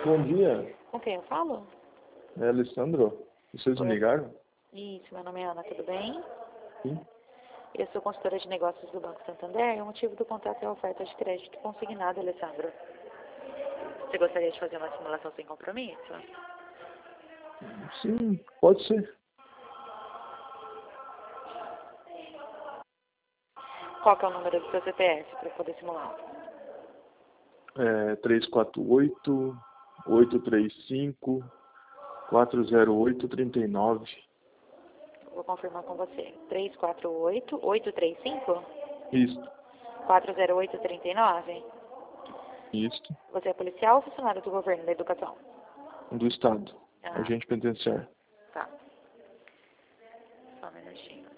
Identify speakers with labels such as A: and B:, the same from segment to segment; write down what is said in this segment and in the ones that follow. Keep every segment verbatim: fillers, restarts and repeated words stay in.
A: Bom dia,
B: Com quem eu falo?
A: é Alessandro. Vocês me
B: Oi.
A: ligaram?
B: Isso, meu nome é Ana, tudo bem?
A: Sim.
B: Eu sou consultora de negócios do Banco Santander e o motivo do contato é a oferta de crédito consignado, Alessandro. Você gostaria de fazer uma simulação sem compromisso?
A: Sim, pode ser.
B: Qual que é o número do seu C P F para poder simular?
A: É três quatro oito, oito três cinco, quatro zero oito, três nove.
B: Vou confirmar com você. três quatro oito, oito três cinco,
A: Isso,
B: quatro zero oito, três nove.
A: isso.
B: Você é policial ou funcionário do governo da educação?
A: Do Estado.
B: Ah,
A: Agente penitenciário.
B: tá. Só um minutinho.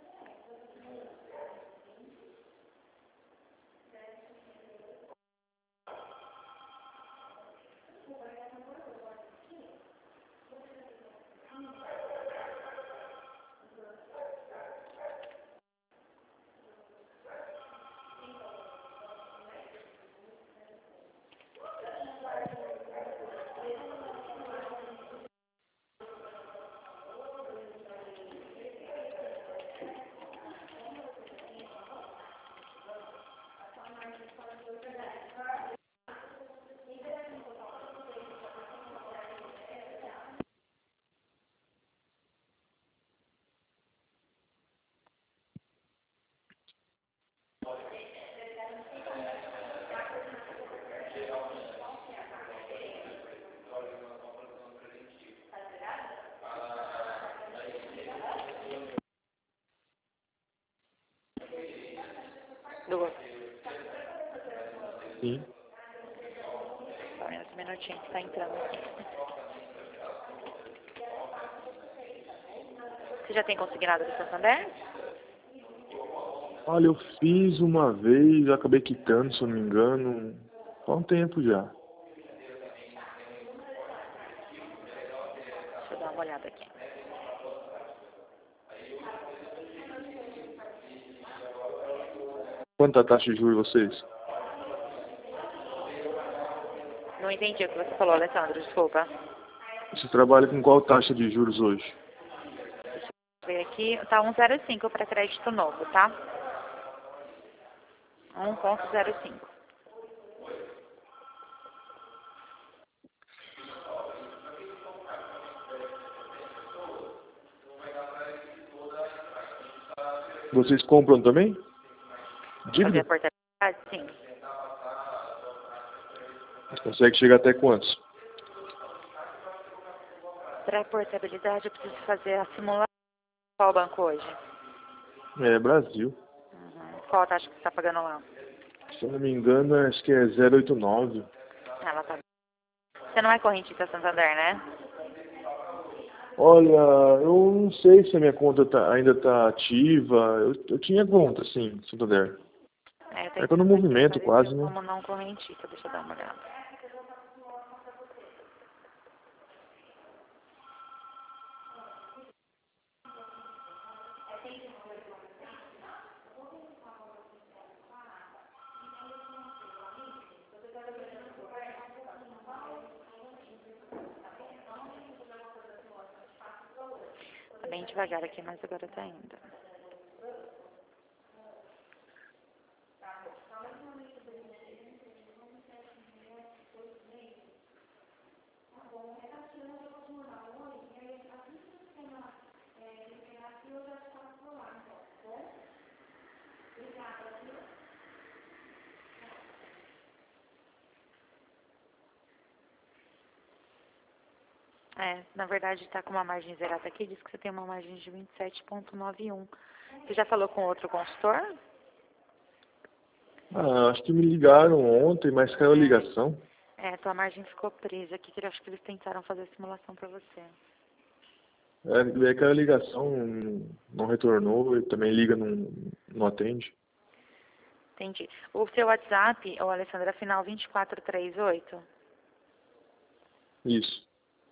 B: Do...
A: Sim.
B: Só menos um minutinho que tá entrando aqui. Você já tem consignado do Santander?
A: Olha, eu fiz uma vez, acabei quitando, se eu não me engano. Faz um tempo já.
B: Deixa eu dar uma olhada aqui.
A: Quanto a taxa de juros vocês?
B: Não entendi o que você falou, Alessandro, desculpa.
A: Você trabalha com qual taxa de juros hoje?
B: Vou ver aqui, tá um zero cinco para crédito novo, tá? um ponto zero cinco.
A: Vocês compram também?
B: Fazer a
A: Dívida?
B: portabilidade? Sim.
A: Você consegue chegar até quantos?
B: Para a portabilidade, eu preciso fazer a simulação. Qual banco hoje?
A: É, Brasil.
B: Uhum. Qual a taxa que você está pagando lá?
A: Se eu não me engano, acho que é zero oito nove.
B: Ela tá... Você não é correntista Santander, né?
A: Olha, eu não sei se a minha conta tá- ainda está ativa. Eu, eu tinha conta, sim, Santander.
B: É, eu
A: É
B: tenho
A: que eu não
B: aqui,
A: movimento quase,
B: apareceu
A: né?
B: como não correntista. Deixa eu dar uma olhada. Tá bem devagar aqui, mas agora tá indo. É, na verdade está com uma margem zerada aqui, diz que você tem uma margem de vinte e sete vírgula noventa e um. Você já falou com outro consultor?
A: Ah, acho que me ligaram ontem, mas caiu a ligação.
B: É, tua margem ficou presa aqui, que eu acho que eles tentaram fazer a simulação para você.
A: É, daí caiu a ligação, não não retornou, e também liga, não, não atende.
B: Entendi. O seu WhatsApp, ô Alessandra, é final vinte e quatro trinta e oito?
A: Isso.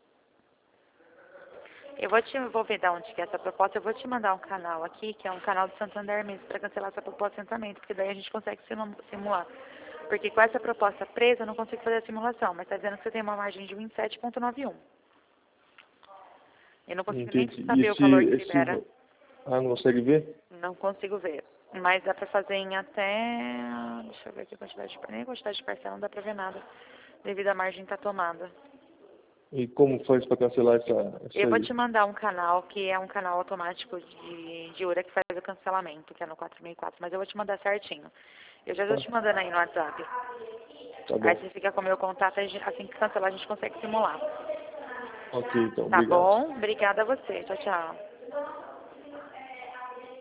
B: Eu vou te, vou ver de onde que é essa proposta, eu vou te mandar um canal aqui, que é um canal do Santander mesmo, para cancelar essa proposta de assentamento, porque daí a gente consegue simu- simular. Porque com essa proposta presa eu não consigo fazer a simulação, mas está dizendo que você tem uma margem de vinte e sete vírgula noventa e um. Eu não consigo
A: Entendi.
B: nem saber
A: E
B: o valor que
A: esse,
B: libera.
A: esse... Ah, não consegue ver?
B: Não consigo ver. Mas dá pra fazer em até... Deixa eu ver aqui a quantidade de... Nem a quantidade de parcela não dá pra ver nada. Devido à margem estar tomada.
A: E como faz para cancelar essa, essa
B: Eu vou
A: aí?
B: te mandar um canal, que é um canal automático de, de URA que faz o cancelamento, que é no quatro mil e quatro. Mas eu vou te mandar certinho. Eu já estou
A: Tá,
B: te mandando aí no WhatsApp.
A: tá
B: Aí
A: bom.
B: você fica com o meu contato, aí assim que cancelar a gente consegue simular.
A: Ok, então,
B: Tá
A: obrigado.
B: bom? Obrigada a você. Tchau, tchau.